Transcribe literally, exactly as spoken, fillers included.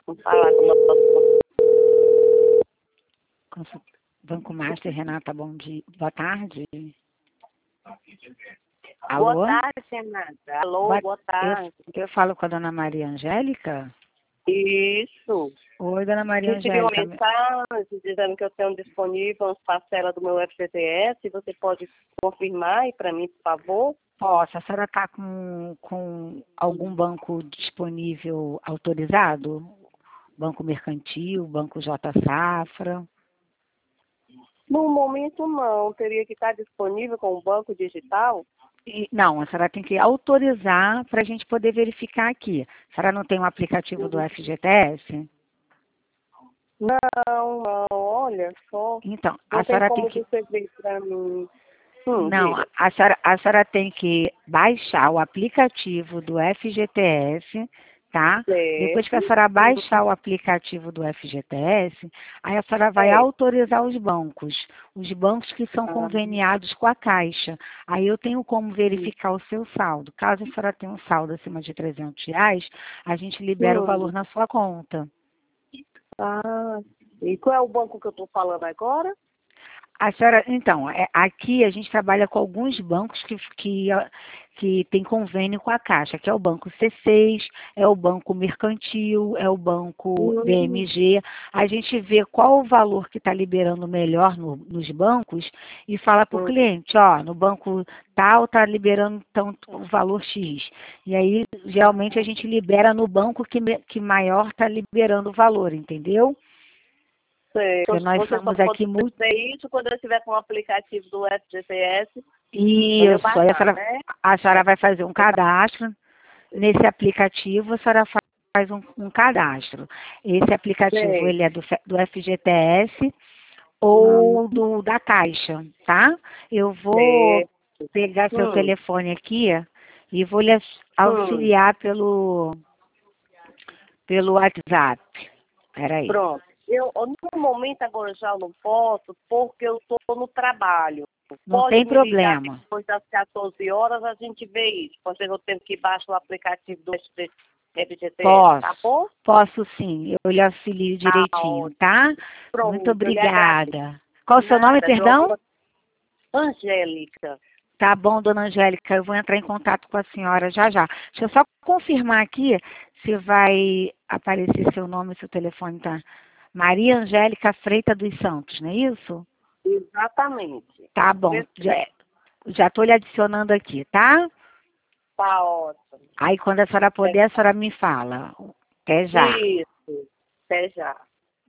Vamos falar com uma... Consul- Banco Master, Renata, bom dia. Boa tarde. Alô? Boa tarde, Renata. Alô, boa, boa tarde. Eu, eu falo com a dona Maria Angélica? Isso. Oi, dona Maria Recebi uma Angélica. mensagem dizendo que eu tenho disponível as parcelas do meu F G T S. Você pode confirmar aí para mim, por favor? Posso. A senhora está com, com algum banco disponível autorizado? Banco Mercantil, Banco J Safra? No momento, não. Teria que estar disponível com o banco digital? E- não, a senhora tem que autorizar para a gente poder verificar aqui. A senhora não tem um aplicativo do F G T S? Não, não. Olha só. Então, Não a tem senhora tem como que... você ver para mim. Hum, Não, diga. a senhora, a senhora tem que baixar o aplicativo do F G T S, tá? Depois que a Certo. senhora baixar o aplicativo do F G T S, aí a senhora vai Certo. autorizar os bancos, os bancos que são Ah, conveniados com a Caixa. Aí eu tenho como verificar o seu saldo. Caso a senhora tenha um saldo acima de trezentos reais, a gente libera o valor hum. na sua conta. Ah, e qual é o banco que eu estou falando agora? A senhora, então, é, aqui a gente trabalha com alguns bancos que, que, ah, que tem convênio com a Caixa, que é o Banco C seis, é o Banco Mercantil, é o Banco Hum, B M G. A gente vê qual o valor que está liberando melhor no- nos bancos e fala para o hum, cliente, ó, no banco tal está liberando tanto o valor X. E aí, geralmente, a gente libera no banco que, me- que maior está liberando o valor, entendeu? sei. Porque nós Você só somos pode aqui muito. fazer isso quando eu estiver com o aplicativo do F G T S, quando eu Isso, aí a baixar, senhora, né? a senhora vai fazer um cadastro. Nesse aplicativo, a senhora fa- faz um, um cadastro. Esse aplicativo, Sei. ele é do, F- do F G T S Hum, ou do, da Caixa, tá? Eu vou sei. pegar seu Hum, telefone aqui e vou lhe aux- hum, auxiliar pelo, pelo WhatsApp. Peraí. pronto. Eu, eu, no momento agora já não posso, porque eu estou no trabalho. Não Pode tem me ligar problema. depois das quatorze horas, a gente vê isso. Pode ser que eu tenho que baixar o aplicativo do F G T S, tá Posso, bom? posso sim. Eu lhe auxilio Tá direitinho, ótimo. tá? Muito Pronto, eu lhe agradeço. obrigada. Qual o seu nome, Nada, perdão? pronto. Angélica. Tá bom, dona Angélica, eu vou entrar em contato com a senhora já já. Deixa eu só confirmar aqui se vai aparecer seu nome e seu telefone, tá? Maria Angélica Freita dos Santos, não é isso? Exatamente. Tá bom, já, Perfeito. já tô lhe adicionando aqui, tá? Tá ótimo. Aí quando a senhora É puder, a senhora me fala. Até já. isso. Até já.